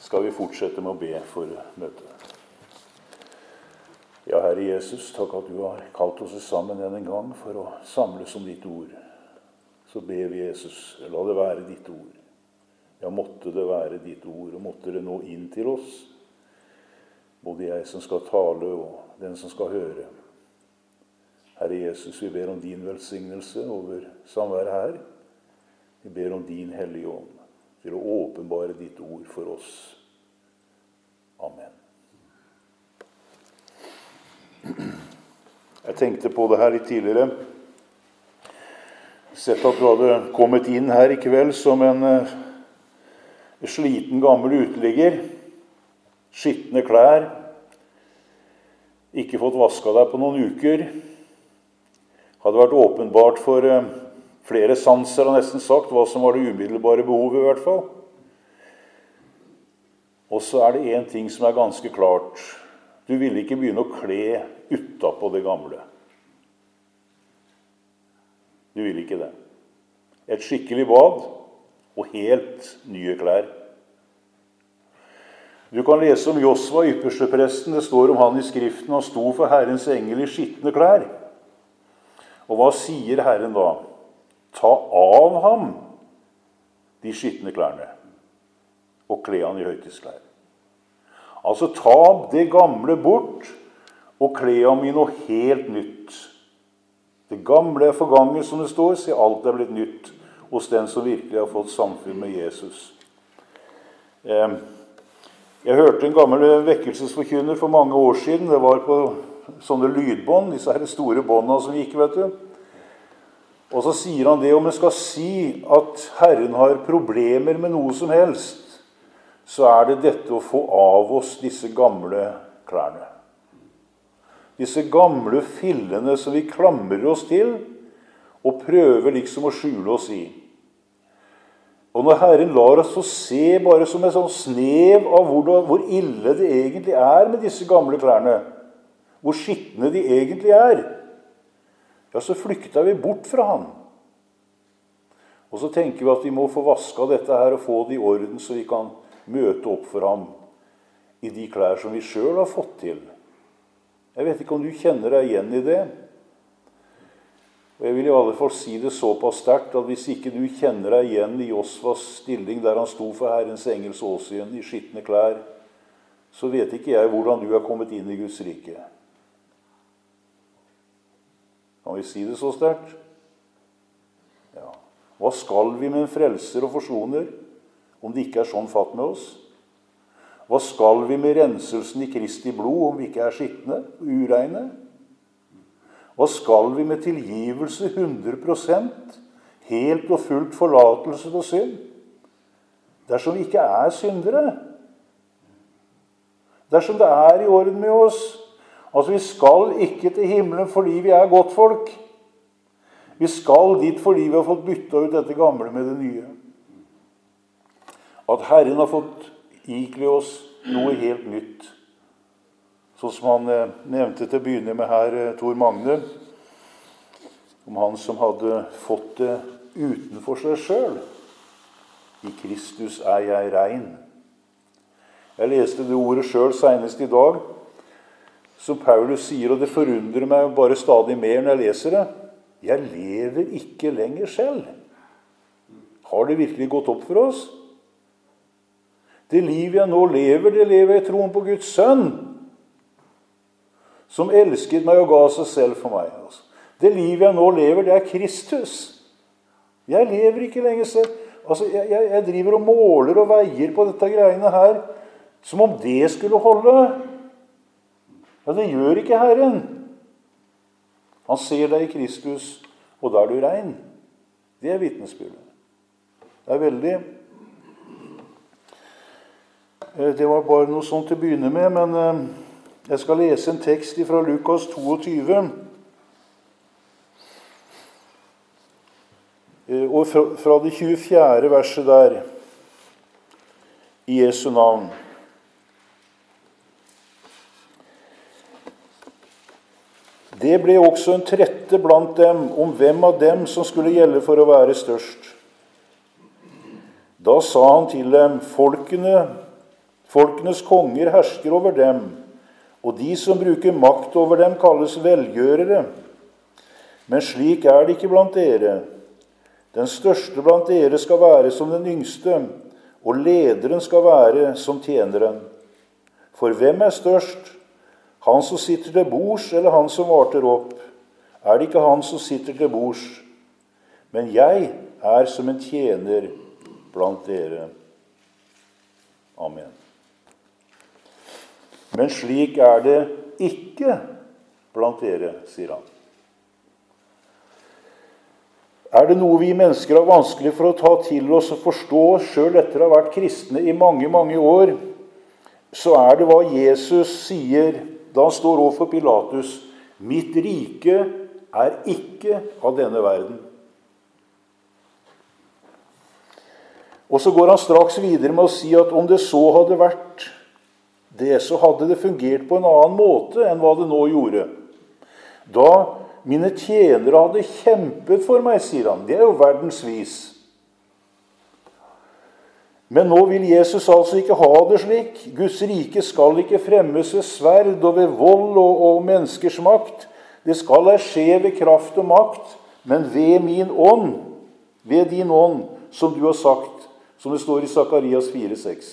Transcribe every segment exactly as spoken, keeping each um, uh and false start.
skal vi fortsette med å be for møtet. Ja, Herre Jesus, takk at du har kalt oss sammen en gang for å samles om ditt ord. Så ber vi Jesus, la det være ditt ord. Ja, måtte det være ditt ord, og måtte det nå inn til oss. Både jeg som skal tale, og den som skal høre. Herre Jesus, vi ber om din velsignelse over samværet her. Vi ber om din hellige ånd til å åpenbare ditt ord for oss. Amen. Jeg tenkte på det her litt tidligere. Sett at du hadde kommet inn her i kveld som en uh, sliten gammel uteligger. Skittne klær. Ikke fått vasket deg på noen uker. Hadde vært åpenbart for uh, flere sanser, har nesten sagt, hva som var det umiddelbare behovet i hvert fall. Og så er det en ting som er ganske klart. Du ville ikke begynne å kle utapå det gamle. Du ville ikke det. Et skikkelig bad og helt nye klær. Du kan lese om Josva, ypperstepresten. Det står om han i skriften. Han sto for Herrens engel i skittne klær. Og hva sier Herren da? Ta av ham de skittne klærne og kle han i høytidsklær. Altså ta det gamle bort og kle ham i noe helt nytt. Det gamle er forganget, som det står, se alt er blitt nytt hos den som virkelig har fått samfunn med Jesus. Jeg hørte en gammel vekkelsesforkynner for mange år siden. Det var på sånne lydbånd, disse her store båndene som gikk, vet du. Og så sier han det, om jeg skal si at Herren har problemer med noe som helst, så er det dette å få av oss disse gamle klærne. Disse gamle fillene som vi klamrer oss til, og prøver liksom å skjule oss i. Og når Herren lar oss få se bare som en sånn snev av hvor, hvor ille det egentlig er med disse gamle klærne, hvor skittne de egentlig er, ja, så flykter vi bort fra han. Og så tenker vi at vi må få vasket dette her og få det i orden, så vi kan møte opp for ham i de klær som vi selv har fått til. Jeg vet ikke om du kjenner deg igjen i det. Og jeg vil i alle fall si det såpass sterkt at hvis ikke du kjenner deg igjen i Josvas stilling der han sto for Herrens engels åsyn i skittne klær, så vet ikke jeg hvordan du har kommet inn i Guds rike. Kan vi si det så sterkt? Ja. Hva skal vi med en frelser og forsoner, om det ikke er sånn fatt med oss? Hva skal vi med renselsen i Kristi blod, om vi ikke er skittne, ureine? Hva skal vi med tilgivelse hundre prosent, helt og fullt forlatelse for synd? Dersom vi ikke er syndere. Dersom det er i orden med oss. Altså, vi skal ikke til himmelen fordi vi er godt folk. Vi skal dit fordi vi har fått bytta ut dette gamle med det nye. At Herren har fått ikle oss noe helt nytt. Sånn som han eh, nevnte til å begynne med her, eh, Tor Magne, om han som hadde fått det utenfor seg selv. I Kristus er jeg rein. Jeg leste det ordet selv senest i dag, som Paulus sier, og det forundrer meg bare stadig mer når jeg leser det. Jeg lever ikke lenger selv. Har det virkelig gått opp for oss? Det liv jeg nå lever, det lever jeg i troen på Guds sønn, som elsket meg og ga seg selv for meg. Det liv jeg nå lever, det er Kristus. Jeg lever ikke lenger selv. Altså, jeg, jeg, jeg driver og måler og veier på dette greiene her, som om det skulle holde. Ja, det gjør ikke Herren. Han ser deg i Kristus, og da er du rein. Det er vitnesbyrdet. Det er veldig... Det var bare noe sånt til å begynne med, men jeg skal lese en tekst fra Lukas toogtyve. Og fra det tjuefjerde verset der, i Jesu navn. Det ble også en trette blant dem om hvem av dem som skulle gjelde for å være størst. Da sa han til dem, folkene Folkenes konger hersker over dem, og de som bruker makt over dem kalles velgjørere. Men slik er det ikke blant dere. Den største blant dere skal være som den yngste, og lederen skal være som tjeneren. For hvem er størst? Han som sitter til bords, eller han som varter opp? Er det ikke han som sitter til bords? Men jeg er som en tjener blant dere. Amen. Men slik er det ikke blant dere, sier han. Er det noe vi mennesker har vanskelig for å ta til oss og forstå selv etter å ha vært kristne i mange, mange år, så er det hva Jesus sier da han står overfor Pilatus. Mitt rike er ikke av denne verden. Og så går han straks videre med å si at om det så hadde vært det, så hadde det fungert på en annen måte enn hva det nå gjorde. Da mine tjenere hadde kjempet for meg, sier han. Det er jo verdensvis. Men nå vil Jesus altså ikke ha det slik. Guds rike skal ikke fremmes ved sverd og ved vold og, og menneskers makt. Det skal skje ved kraft og makt, men ved min ånd, ved din ånd, som du har sagt, som det står i Sakarias fire seks.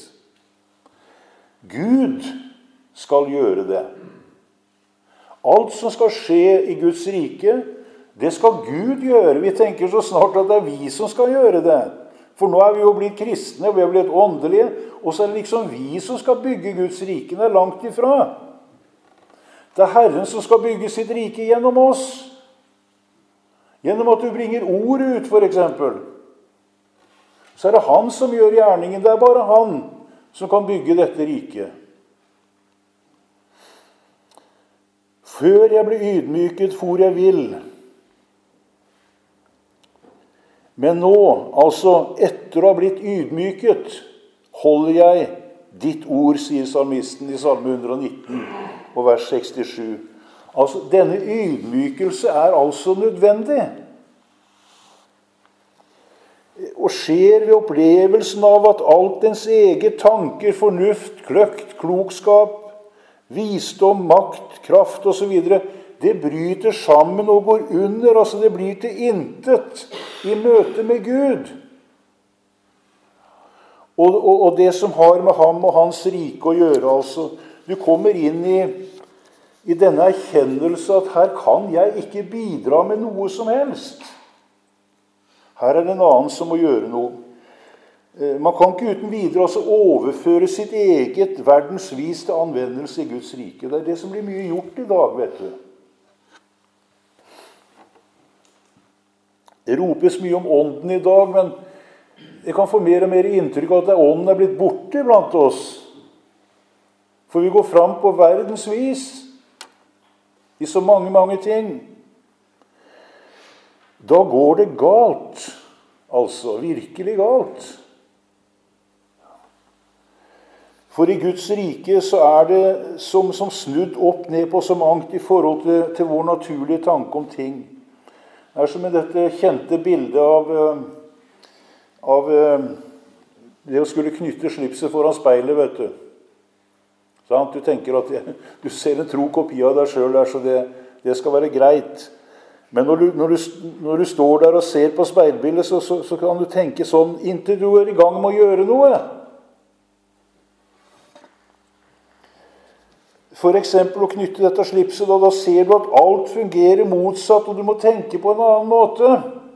Gud skal gjøre det. Alt som skal skje i Guds rike, det skal Gud gjøre. Vi tenker så snart at det er vi som skal gjøre det. For nå er vi jo blitt kristne, vi er blitt åndelige, og så er det liksom vi som skal bygge Guds rike. Det er langt ifra. Det er Herren som skal bygge sitt rike gjennom oss. Gjennom at du bringer ordet ut, for eksempel. Så er det han som gjør gjerningen. Det er bare han som kan bygge dette riket. Før jeg ble ydmyket, for jeg vil. Men nå, altså etter å ha blitt ydmyket, holder jeg ditt ord, sier salmisten i Salme ett hundre og nitten, og vers sekstisju. Altså, denne ydmykelse er altså nødvendig. Og skjer ved opplevelsen av at alt ens eget tanker, fornuft, kløkt, klokskap, visdom, makt, kraft og så videre, det bryter sammen og går under, altså det blir til intet i møte med Gud. Og, og, og det som har med ham og hans rike å gjøre, altså, du kommer inn i, i denne erkjennelse at her kan jeg ikke bidra med noe som helst. Her er det en annen som må gjøre noe. Man kan ikke uten videre altså overføre sitt eget verdensvis til anvendelse i Guds rike. Det er det som blir mye gjort i dag, vet du. Det ropes mye om ånden i dag, men jeg kan få mer og mer inntrykk av at ånden er blitt borte blant oss. For vi går fram på verdensvis i så mange, mange ting. Da går det galt, altså virkelig galt. For i Guds rike så er det som, som snudd opp ned på så mangt i forhold til, til vår naturlige tanke om ting. Det er som i dette kjente bildet av, av det å skulle knytte slipset foran speilet, vet du. Sånn, du tenker at du ser en tro kopi av deg selv der, så det, det skal være greit. Men når du, når, du, når du står der og ser på speilbildet, så, så, så kan du tenke sånn, inntil du er i gang med å gjøre noe. For eksempel å knytte dette slipset, og da ser du at alt fungerer motsatt, og du må tenke på en annen måte.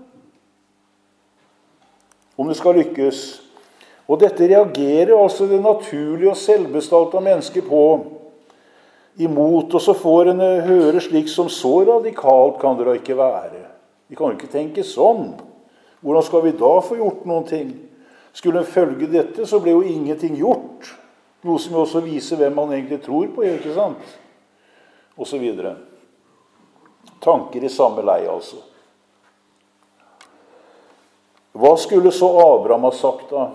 Om det skal lykkes. Og dette reagerer altså det naturlige og selvbestalta mennesket på. Imot, og så får en høre slik som så radikalt kan det da ikke være. Vi kan jo ikke tenke sånn. Hvordan skal vi da få gjort noen ting? Skulle en følge dette, så ble jo ingenting gjort. Noe som også viser hvem man egentlig tror på, ikke sant? Og så videre. Tanker i samme lei, altså. Hva skulle så Abraham ha sagt da?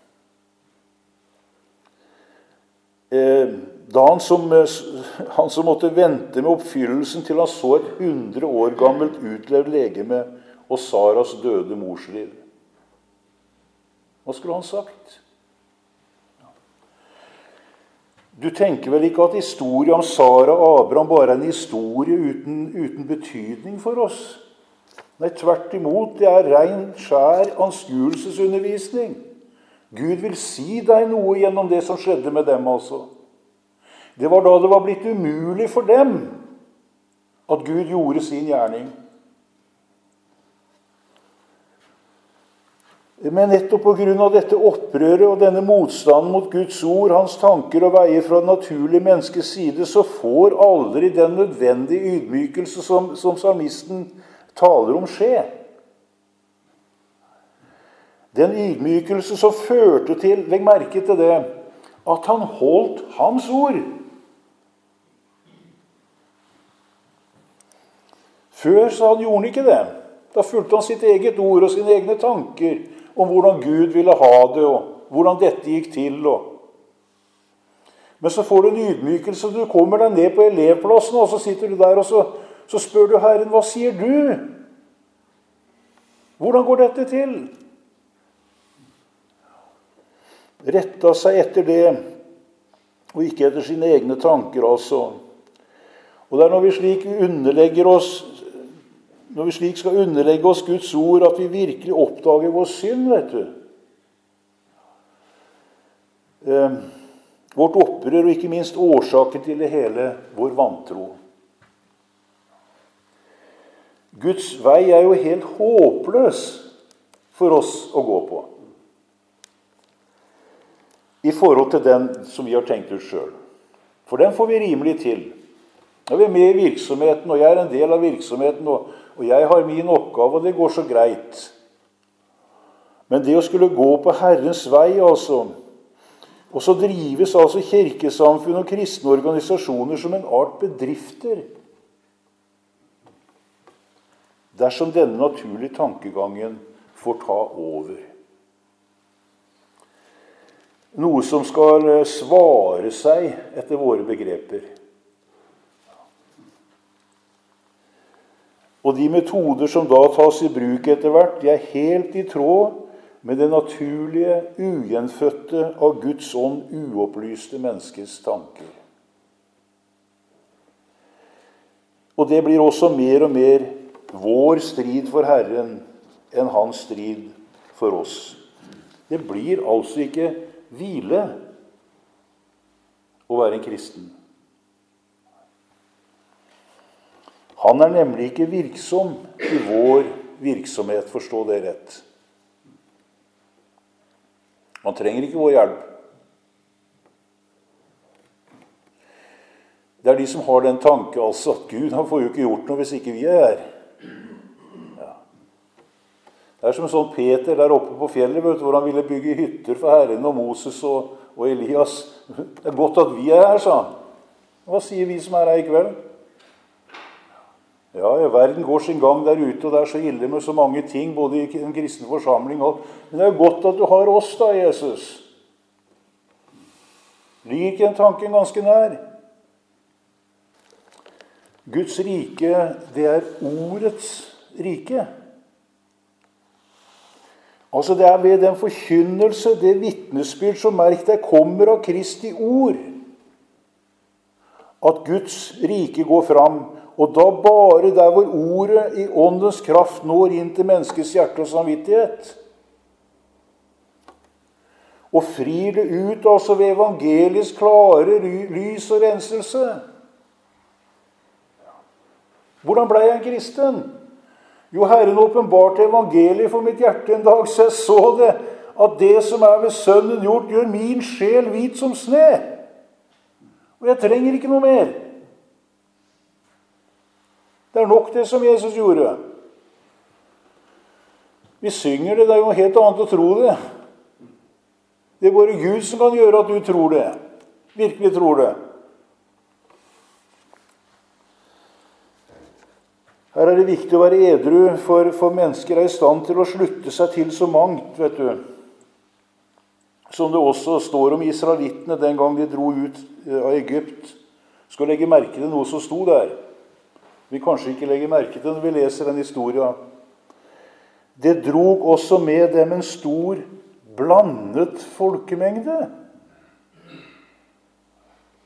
Eh, da han som, han som måtte vente med oppfyllelsen til han så et hundre år gammelt utlevd legeme og Saras døde morsliv. Hva skulle han sagt? Du tenker vel ikke at historien om Sara og Abraham bare er en historie uten, uten betydning for oss? Nei, tvert imot, det er ren, skjær anskuelsesundervisning. Gud vil si deg noe gjennom det som skjedde med dem, altså. Det var da det var blitt umulig for dem at Gud gjorde sin gjerning. Men nettopp på grunn av dette opprøret og denne motstanden mot Guds ord, hans tanker og veier fra det naturlige menneskets side, så får aldri den nødvendige ydmykelse som, som salmisten taler om skje. Den ydmykelse som førte til, legg merke til det, at han holdt hans ord. Før så han gjorde han ikke det. Da fulgte han sitt eget ord og sine egne tanker om hvordan Gud ville ha det, og hvordan dette gikk til. Og. Men så får du en ydmykelse, du kommer deg ned på elevplassen, og så sitter du der, og så, så spør du Herren, hva sier du? Hvordan går dette til? Retta seg etter det, og ikke etter sine egne tanker, altså. Og det er når vi slik underlegger oss Når vi slik skal underlegge oss Guds ord, at vi virkelig oppdager vår synd, vet du. Eh, vårt opprør, og ikke minst årsaken til det hele, vår vantro. Guds vei er jo helt håpløs for oss å gå på. I forhold til den som vi har tenkt ut selv. For den får vi rimelig til. Når vi er med i virksomheten, og jeg er en del av virksomheten, og Og jeg har min oppgave, og det går så greit. Men det å skulle gå på Herrens vei, altså, og så drives altså kirkesamfunn og kristne organisasjoner som en art bedrifter, dersom denne naturlige tankegangen får ta over. Noe som skal svare seg etter våre begreper. Og de metoder som da tas i bruk etter hvert, de er helt i tråd med det naturlige, ugjenfødte, av Guds ånd uopplyste menneskets tanker. Og det blir også mer og mer vår strid for Herren enn hans strid for oss. Det blir altså ikke hvile å være en kristen. Han er nemlig ikke virksom i vår virksomhet, forstå det rett. Han trenger ikke vår hjelp. Det er de som har den tanke, altså, at Gud han får jo ikke gjort noe hvis ikke vi er her. Ja. Det er som sånn Peter der oppe på fjellet, vet du, hvor han ville bygge hytter for Herren og Moses og, og Elias. Det er godt at vi er her, sa han. Hva sier vi som er her i kveld? Ja, verden går sin gang der ute, og det er så ille med så mange ting, både i en kristen forsamling. Men det er jo godt at du har oss da, Jesus. Ligger ikke den tanken ganske nær? Guds rike, det er ordets rike. Altså det er ved den forkynnelse, det vitnesbyrd som merk deg kommer av Kristi ord, at Guds rike går fram. Og da bare der hvor ordet i åndens kraft når inn til menneskets hjerte og samvittighet. Og frir det ut altså ved evangelisk klare lys og renselse. Hvordan ble jeg en kristen? Jo, Herren åpenbarte evangeliet for mitt hjerte en dag, så jeg så det, at det som er ved Sønnen gjort, gjør min sjel hvit som sne. Og jeg trenger ikke noe mer. Det er nok det som Jesus gjorde. Vi synger det, det er jo helt annet å tro det. Det er bare Gud som kan gjøre at du tror det. Virkelig tror det. Her er det viktig å være edru, for, for mennesker er i stand til å slutte seg til så mangt, vet du. Som det også står om israelittene den gang de dro ut av Egypt. Skal legge merke til noe som sto der. Vi kanskje ikke legger merke til når vi leser den historien. Det drog også med dem en stor, blandet folkemengde.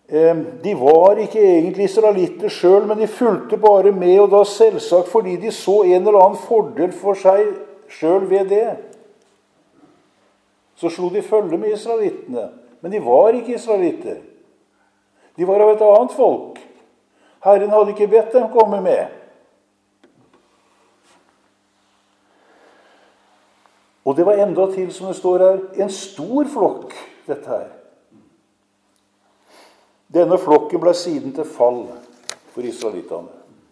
De var ikke egentlig israelitter selv, men de fulgte bare med, og da selvsagt fordi de så en eller annen fordel for seg selv ved det. Så slo de følge med israelittene, men de var ikke israelitter. De var av et annet folk. Herren hadde ikke bedt dem komme med. Og det var enda til, som det står her, en stor flokk, dette her. Denne flokken ble siden til fall for israelittene.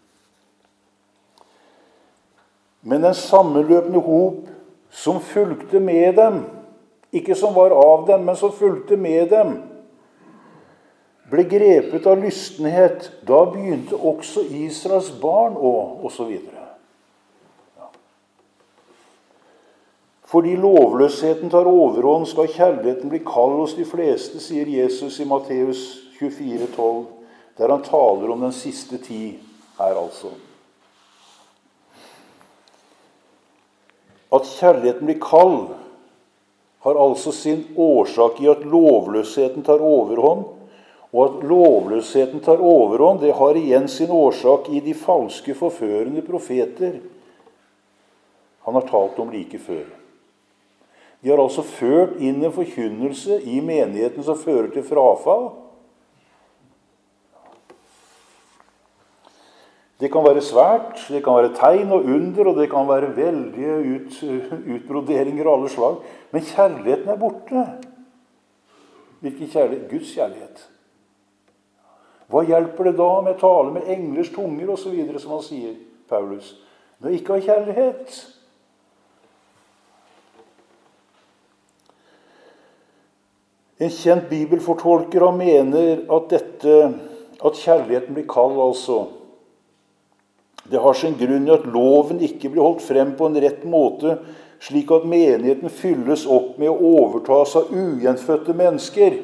Men den sammenløpende hop som fulgte med dem, ikke som var av dem, men som fulgte med dem, ble grepet av lystenhet. Da begynte også Israels barn å, og så videre. Ja. Fordi lovløsheten tar overhånd, skal kjærligheten bli kald hos de fleste, sier Jesus i Matteus tjuefire tolv, der han taler om den siste tid her altså. At kjærligheten blir kald, har altså sin årsak i at lovløsheten tar overhånd, og at lovløsheten tar overhånd, det har igjen sin årsak i de falske forførende profeter. Han har talt om like før. De har altså ført inn en forkynnelse i menigheten som fører til frafall. Det kan være svært, det kan være tegn og under, og det kan være veldige ut, utbroderinger av alle slag. Men kjærligheten er borte. Hvilken kjærlighet? Guds kjærlighet. Hva hjelper det da med tale med englers tunger og så videre, som han sier, Paulus? Når jeg ikke har kjærlighet. En kjent bibelfortolker han mener at dette, at kjærligheten blir kald altså. Det har sin grunn i at loven ikke blir holdt frem på en rett måte, slik at menigheten fylles opp med å overtas av ugjenfødte mennesker,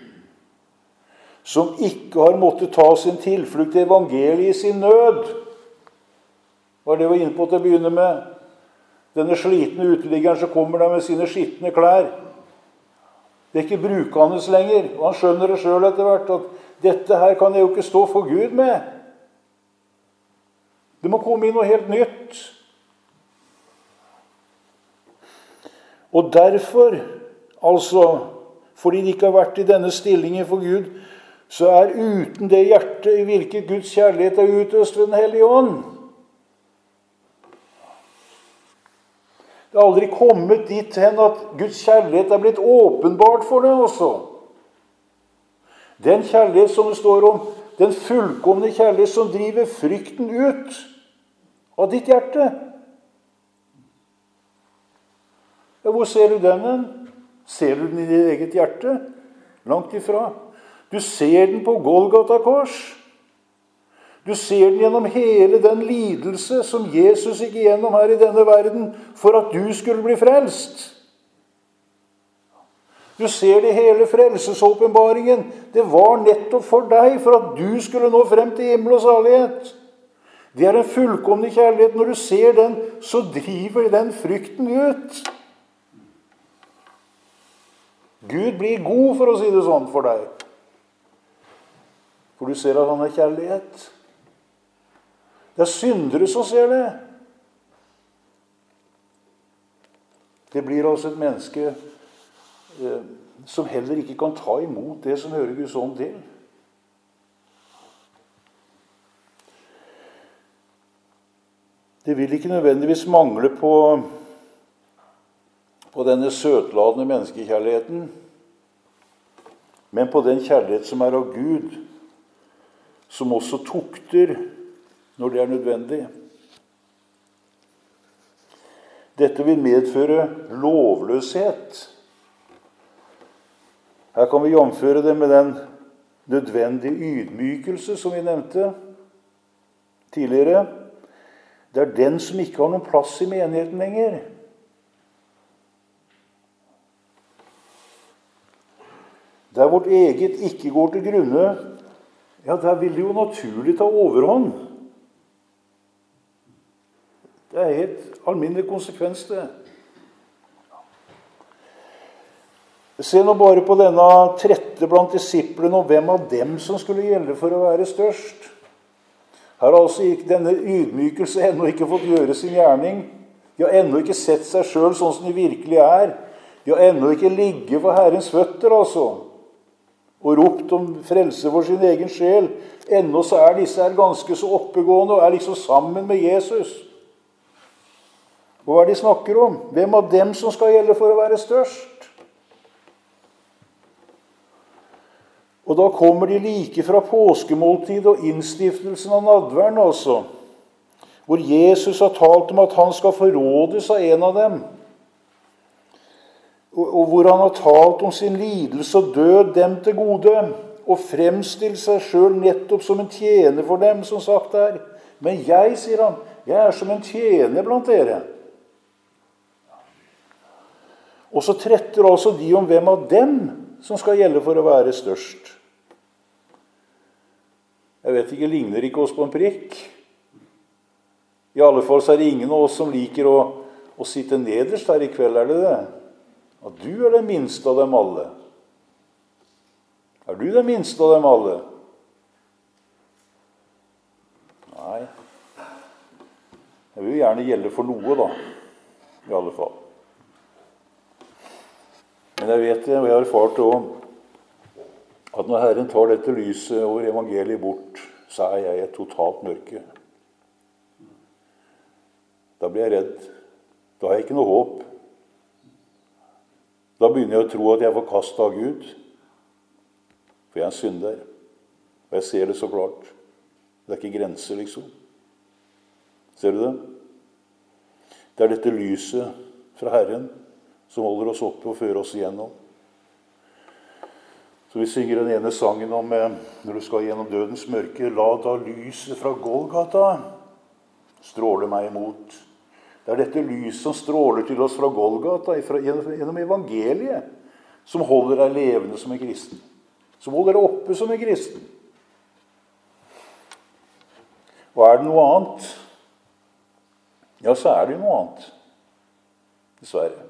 som ikke har måttet ta sin tilflukt til evangeliet i sin nød. Hva er det vi var inne på til å begynne med? Denne slitne uteliggeren som kommer der med sine skittne klær. Det er ikke brukende lenger, og han skjønner det selv etter hvert, at dette her kan jeg jo ikke stå for Gud med. Det må komme inn noe helt nytt. Og derfor, altså, fordi de ikke har vært i denne stillingen for Gud, så er uten det hjertet i hvilket Guds kjærlighet er utøst ved den hellige ånd. Det har aldri kommet dit hen at Guds kjærlighet er blitt åpenbart for det også. Den kjærlighet som det står om, den fullkomne kjærlighet som driver frykten ut av ditt hjerte. Ja, hvor ser du den hen? Ser du den i ditt eget hjerte? Langt ifra. Du ser den på Golgata kors. Du ser den gjennom hele den lidelse som Jesus gikk igjennom her i denne verden for at du skulle bli frelst. Du ser det hele frelsesåpenbaringen. Det var nettopp for deg, for at du skulle nå frem til himmel og salighet. Det er en fullkomne kjærlighet. Når du ser den, så driver den frykten ut. Gud blir god, for å si det sånn, for deg. For du ser at han er kjærlighet. Det er syndere som ser det. Det blir altså et menneske eh, som heller ikke kan ta imot det som hører Guds ånd til. Det vil ikke nødvendigvis mangle på, på denne søtladende menneskekjærligheten, men på den kjærlighet som er av Gud, som også tukter når det er nødvendig. Dette vil medføre lovløshet. Her kan vi jamføre det med den nødvendige ydmykelse som vi nevnte tidligere. Det er den som ikke har noen plass i menigheten lenger. Der vårt eget ikke går til grunne, ja, der vil det jo naturlig ta overhånd. Det er helt alminnelig konsekvens, det. Se nå bare på denne trette blant disiplene, og hvem av dem som skulle gjelde for å være størst. Her har altså ikke denne ydmykelse ennå ikke fått gjøre sin gjerning. De har ennå ikke sett seg selv sånn som de virkelig er. De har ennå ikke ligget for Herrens føtter, altså, og ropt om frelse for sin egen sjel. Ennå så er disse her ganske så oppegående og er liksom sammen med Jesus. Og hva er det de snakker om? Hvem av dem som skal gjelde for å være størst? Og da kommer de like fra påskemåltid og innstiftelsen av nadveren, altså, hvor Jesus har talt om at han skal forrådes av en av dem, og hvor han har talt om sin lidelse og død dem til gode, og fremstilt seg selv nettopp som en tjener for dem, som sagt er. Men jeg, sier han, jeg er som en tjener blant dere. Og så tretter altså de om hvem av dem som skal gjelde for å være størst. Jeg vet ikke, ligner ikke oss på en prikk? I alle fall så er det ingen av oss som liker å, å sitte nederst her i kveld, er det det? At du er den minste av dem alle. Er du den minste av dem alle? Nei. Jeg vil gjerne gjelde for noe, da. I alle fall. Men jeg vet det, og jeg har erfart det også, at når Herren tar dette lyset over evangeliet bort, så er jeg i et totalt mørke. Da blir jeg redd. Da har jeg ikke noe håp. Da begynner jeg å tro at jeg er forkastet av Gud. For jeg er en synder. Og jeg ser det så klart. Det er ikke grenser, liksom. Ser du det? Det er dette lyset fra Herren som holder oss oppe og fører oss igjennom. Så vi synger den ene sangen om når du skal gjennom dødens mørke, la da lyset fra Golgata stråle meg imot. Det er dette lyset som stråler til oss fra Golgata, gjennom evangeliet, som holder deg levende som en kristen. Som holder deg oppe som en kristen. Og er det noe annet? Ja, så er det noe annet. Dessverre.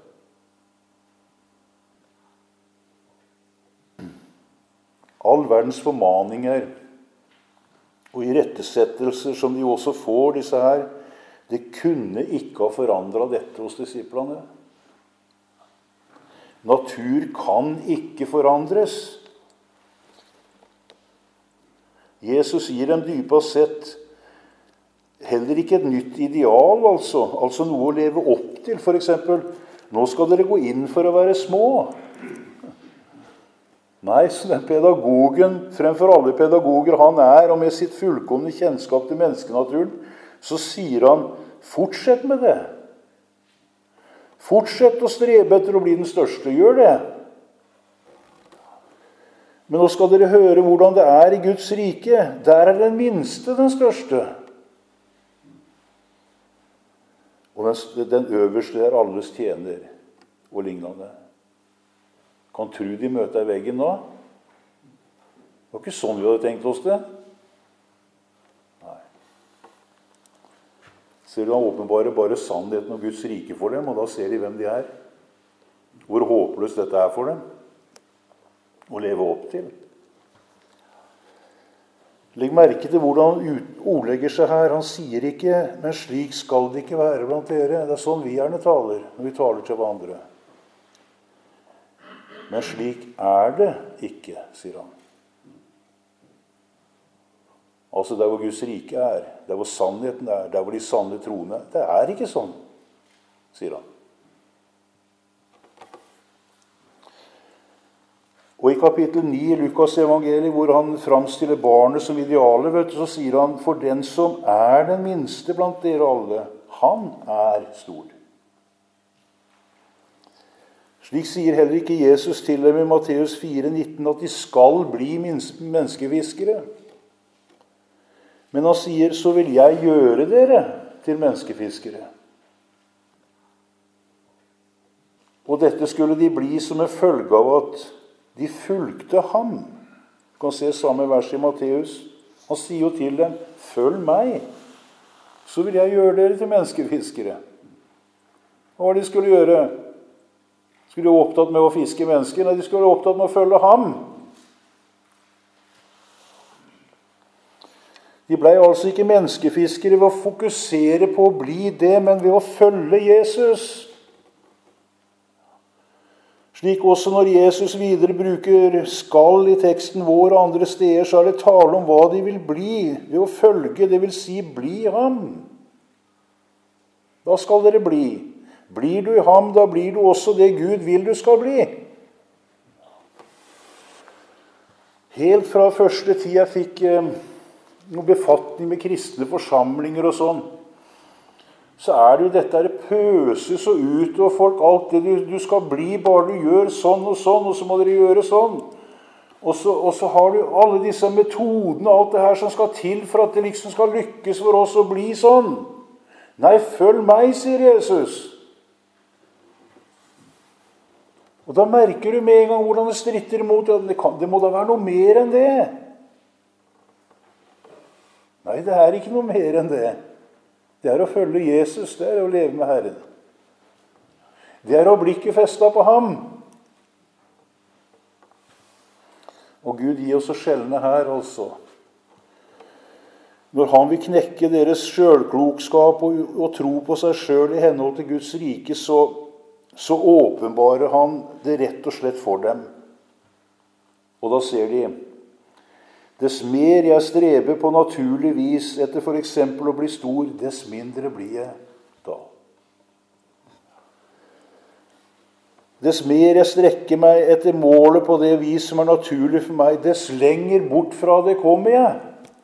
All verdens formaninger og irettesettelser som de også får, disse her, det kunne ikke ha forandret dette hos disiplene. Natur kan ikke forandres. Jesus gir dem dypest sett heller ikke et nytt ideal, altså, altså noe å leve opp til. For eksempel, nå skal dere gå inn for å være små. Nei, så den pedagogen, fremfor alle pedagoger han er, og med sitt fullkomne kjennskap til menneskenaturen, så sier han, fortsett med det. Fortsett å strebe etter å bli den største, gjør det. Men nå skal dere høre hvordan det er i Guds rike. Der er den minste den største. Og den, den øverste er alles tjener og lignende. Kan tro de møter i veggen nå? Det var ikke sånn vi hadde tenkt oss det. Nei. Ser du, han åpenbarer bare sannheten og Guds rike for dem, og da ser de hvem de er. Hvor håpløst dette er for dem å leve opp til. Legg merke til hvordan han ordlegger seg her. Han sier ikke, men slik skal det ikke være blant dere. Det er sånn vi gjerne taler når vi taler til hverandre. Men slik er det ikke, sier han. Altså der hvor Guds rike er, der hvor sannheten er, der hvor de sanne troende er. Det er ikke sånn, sier han. Og i kapittel ni i Lukas evangeliet, hvor han framstiller barnet som idealet, vet du, så sier han, for den som er den minste blant dere alle, han er stor. Slik sier heller ikke Jesus til dem i Matteus fire nitten at de skal bli menneskefiskere. Men han sier, så vil jeg gjøre dere til menneskefiskere. Og dette skulle de bli som en følge av at de fulgte ham. Du kan se samme vers i Matteus. Han sier jo til dem, følg meg, så vil jeg gjøre dere til menneskefiskere. Hva var det de skulle gjøre? Skulle være opptatt med å fiske mennesker? Nei, de skulle være opptatt med å følge ham. De ble altså ikke menneskefiskere ved å fokusere på å bli det, men ved å følge Jesus. Slik også når Jesus videre bruker skal i teksten vår og andre steder, så er det tale om hva de vil bli ved å følge, det vil si bli ham. Da skal dere bli. Blir du i ham, da blir du også det Gud vil du skal bli. Helt fra første tid jeg fikk eh, noe befatning med kristne forsamlinger og sånn, så er det jo dette her pøses og ut og folk, alt det du, du skal bli, bare du gjør sånn og sånn, og så må dere gjøre sånn. Og så, og så har du alle disse metodene og alt det her som skal til for at det liksom skal lykkes for oss å bli sånn. Nei, følg meg, sier Jesus. Og da merker du med en gang hvordan det stritter imot. Ja, det, kan, det må da være noe mer enn det. Nei, det er ikke noe mer enn det. Det er å følge Jesus, det er å leve med Herren. Det er å blikket festet på ham. Og Gud gir oss å skjelne her, altså. Når han vil knekke deres selvklokskap og, og tro på seg selv i henhold til Guds rike, så, så åpenbarer han det rett og slett for dem. Og da ser de, dess mer jeg streber på naturlig vis etter for eksempel å bli stor, dess mindre blir jeg da. Dess mer jeg strekker meg etter målet på det vis som er naturlig for meg, dess lenger bort fra det kommer jeg.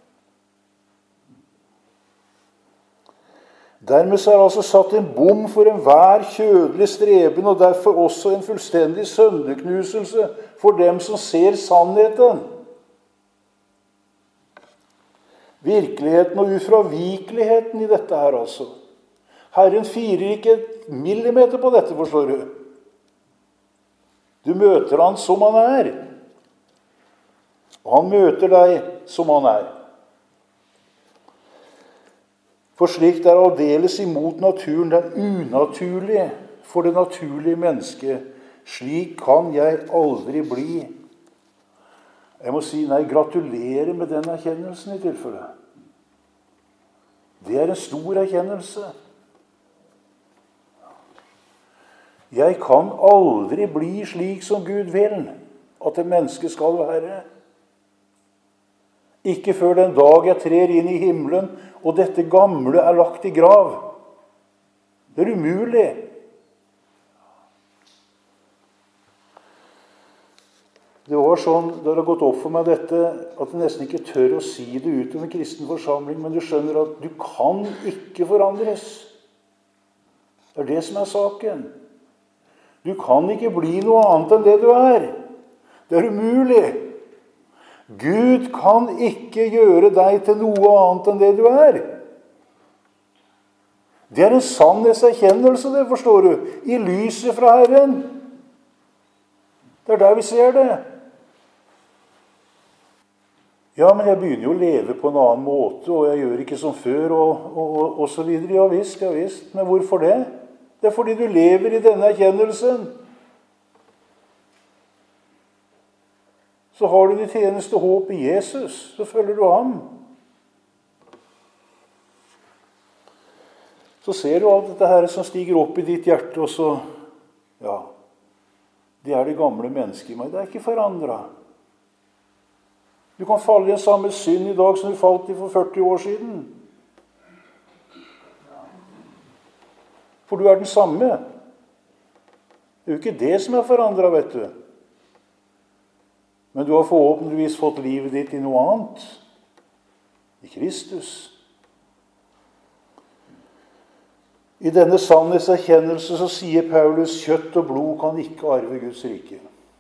Dermed så er altså satt en bom for enhver kjødelig streben, og derfor også en fullstendig sønderknuselse for dem som ser sannheten. Virkeligheten og ufravikeligheten i dette her, altså. Herren firer ikke et millimeter på dette, forstår du. Du møter han som han er. Og han møter deg som han er. For slikt er aldeles imot naturen, den unaturlige for det naturlige mennesket. Slik kan jeg aldri bli. Jeg må si, nei, gratulerer med den erkjennelsen i tilfelle. Det er en stor erkjennelse. Jeg kan aldri bli slik som Gud vil at et menneske skal være. Ikke før den dag jeg trer inn i himmelen, og dette gamle er lagt i grav. Det er umulig. Det var sånn, da det har gått opp for meg dette, at jeg nesten ikke tør å si det ut om en kristen forsamling, men du skjønner at du kan ikke forandres. Det er det som er saken. Du kan ikke bli noe annet enn det du er. Det er umulig. Gud kan ikke gjøre deg til noe annet enn det du er. Det er en sannhetserkjennelse, det forstår du, i lyset fra Herren. Det er der vi ser det. Ja, men jeg begynner jo å leve på en annen måte, og jeg gjør ikke som før, og, og, og, og så videre. Ja visst, ja visst. Men hvorfor det? Det er fordi du lever i denne erkjennelsen. Så har du ditt eneste håp i Jesus, så følger du ham. Så ser du alt dette her som stiger opp i ditt hjerte, og så, ja, det er det gamle mennesket i meg. Det er ikke forandret. Du kan falle i en samme synd i dag som du falt i for førti år siden. For du er den samme. Det er jo ikke det som er forandret, vet du. Men du har forhåpentligvis fått livet ditt i noe annet. I Kristus. I denne sannhetserkjennelse så sier Paulus, kjøtt og blod kan ikke arve Guds rike.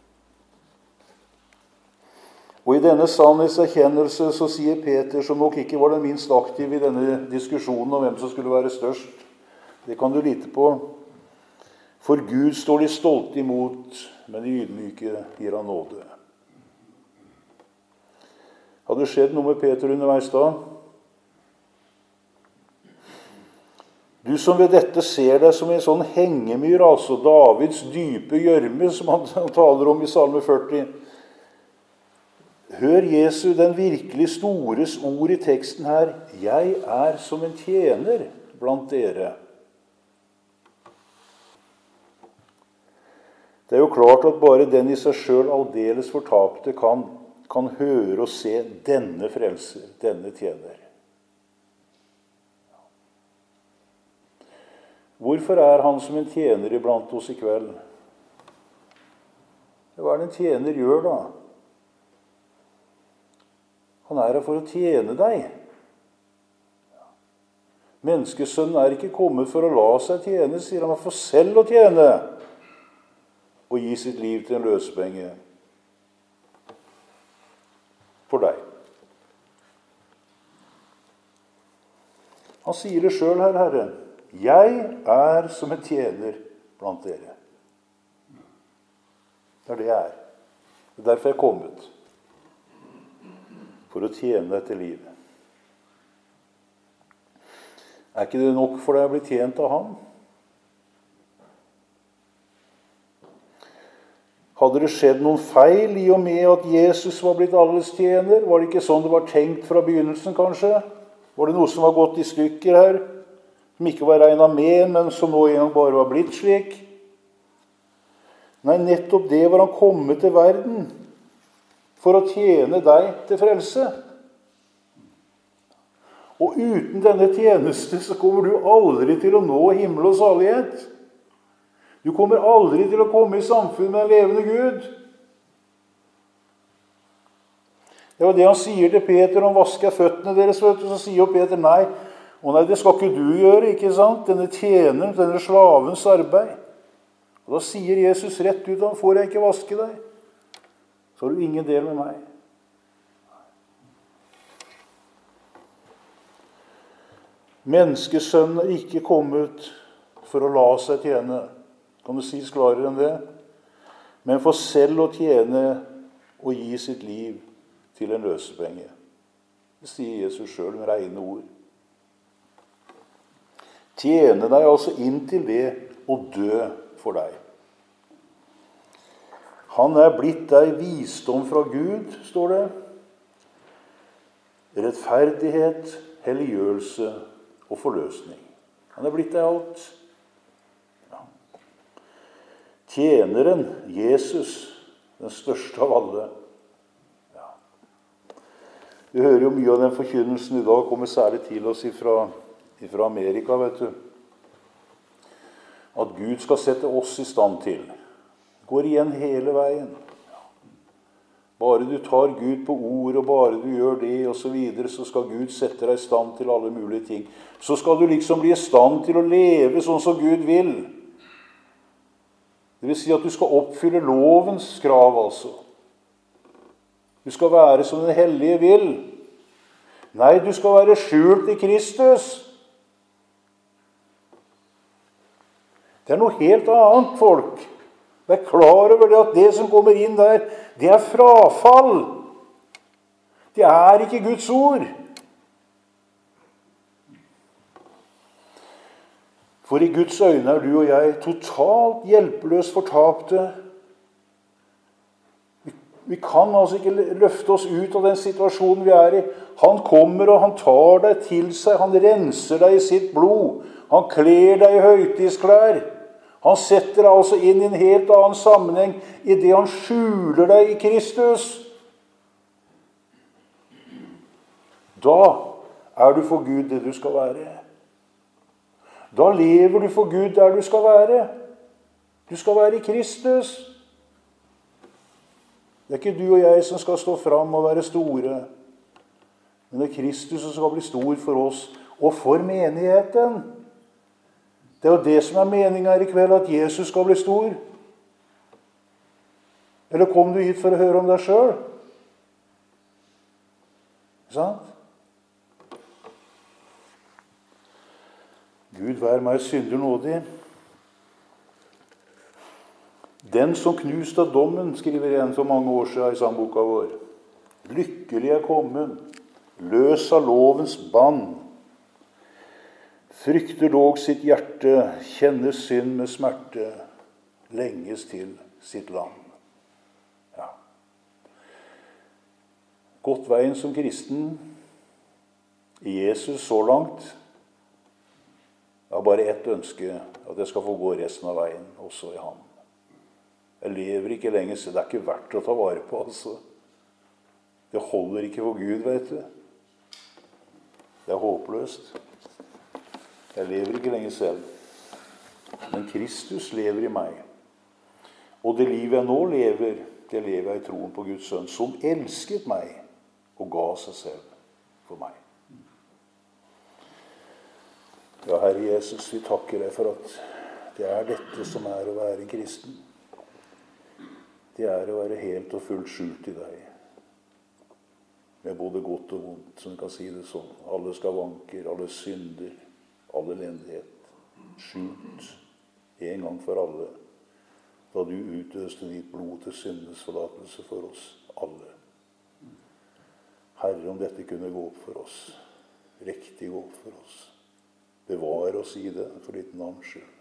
Og i denne sannhetserkjennelse så sier Peter, som nok ikke var den minst aktive i denne diskusjonen om hvem som skulle være størst, det kan du lite på. For Gud står de stolte imot, men de ydmyke gir han nåde. Hadde det skjedd noe med Peter underveis da? Du som ved dette ser deg som en sånn hengemyr, altså Davids dype gjørme, som han taler om i Salme førti. Hør Jesu, den virkelig stores ord i teksten her. Jeg er som en tjener blant dere. Det er jo klart at bare den i seg selv aldeles fortapte kan, kan høre og se denne frelser, denne tjener. Hvorfor er han som en tjener iblant oss i kveld? Hva er det en tjener gjør da? Han er her for å tjene deg. Menneskesønnen er ikke kommet for å la seg tjene, sier han, men for selv å tjene og gi sitt liv til en løsepenge for deg. Han sier det selv her, Herre. Jeg er som en tjener blant dere. Det er det jeg er. Det er derfor jeg er kommet. For å tjene deg til livet. Er ikke det nok for deg å bli tjent av ham? Hadde det skjedd noen feil i og med at Jesus var blitt alles tjener? Var det ikke sånn det var tenkt fra begynnelsen, kanskje? Var det noe som var gått i stykker her? Som ikke var regnet med, men som nå engang bare var blitt slik? Nei, nettopp det var han kommet til verden for å tjene deg til frelse. Og uten denne tjeneste så kommer du aldri til å nå himmel og salighet. Du kommer aldri til å komme i samfunn med en levende Gud. Det var det han sier til Peter om vaske føttene deres, vet du. Så sier jo Peter, nei, og nei, det skal ikke du gjøre, ikke sant? Denne tjeneren, denne slavens arbeid. Og da sier Jesus rett ut, han får jeg ikke vaske deg, så har du ingen del med meg. Menneskesønnen er ikke kommet for å la seg tjene. Kan du sies klarere enn det? Men for selv å tjene og gi sitt liv til en løsepenge. Det sier Jesus selv med rene ord. Tjene deg altså inn til det å dø for deg. Han er blitt deg visdom fra Gud, står det. Rettferdighet, helliggjørelse og forløsning. Han er blitt deg alt. Ja. Tjeneren, Jesus, den største av alle. Ja. Vi hører jo mye av den forkynnelsen i dag, kommer særlig til oss ifra, ifra Amerika, vet du. At Gud skal sette oss i stand til. Går igjen hele veien. Bare du tar Gud på ord, og bare du gjør det, og så videre, så skal Gud sette deg i stand til alle mulige ting. Så skal du liksom bli i stand til å leve sånn som Gud vil. Det vil si at du skal oppfylle lovens krav, altså. Du skal være som den hellige vil. Nei, du skal være skjult i Kristus. Det er noe helt annet, folk. Vær klar over det at det som kommer inn der, det er frafall. Det er ikke Guds ord. For i Guds øyne er du og jeg totalt hjelpeløst fortapte. Vi kan altså ikke løfte oss ut av den situasjonen vi er i. Han kommer og han tar deg til seg. Han renser deg i sitt blod. Han kler deg i høytidsklær. Han setter deg altså inn i en helt annen sammenheng i det han skjuler deg i Kristus. Da er du for Gud det du skal være. Da lever du for Gud der du skal være. Du skal være i Kristus. Det er ikke du og jeg som skal stå fram og være store. Men det er Kristus som skal bli stor for oss og for menigheten. Det er jo det som er meningen her i kveld, at Jesus skal bli stor. Eller kom du hit for å høre om deg selv? Ikke sant? Gud vær meg synder nådig. Den som knust av dommen, skriver en for mange år siden i sangboka vår. Lykkelig er kommet, løs av lovens bann. frykter dog sitt hjerte, kjenner synd med smerte, lenges til sitt land. Ja. Gått veien som kristen i Jesus så langt. Jeg har bare ett ønske, at jeg skal få gå resten av veien, også i ham. Jeg lever ikke lenger, så det er ikke verdt å ta vare på, altså. Det holder ikke for Gud, vet du. Det er håpløst. Jeg lever ikke lenger selv. Men Kristus lever i meg. Og det livet jeg nå lever, det lever jeg i troen på Guds sønn, som elsket meg og ga seg selv for meg. Ja, Herre Jesus, vi takker deg for at det er dette som er å være kristen. Det er å være helt og fullt skjult i deg. Med både godt og vondt, som vi kan si det sånn. Alle skavanker, alle synder, all elendighet. Skjult en gang for alle. Da du utøste ditt blod til syndenes forlatelse for oss alle. Herre, om dette kunne gå opp for oss. Riktig gå opp for oss. Bevar oss i det for ditt navns skyld.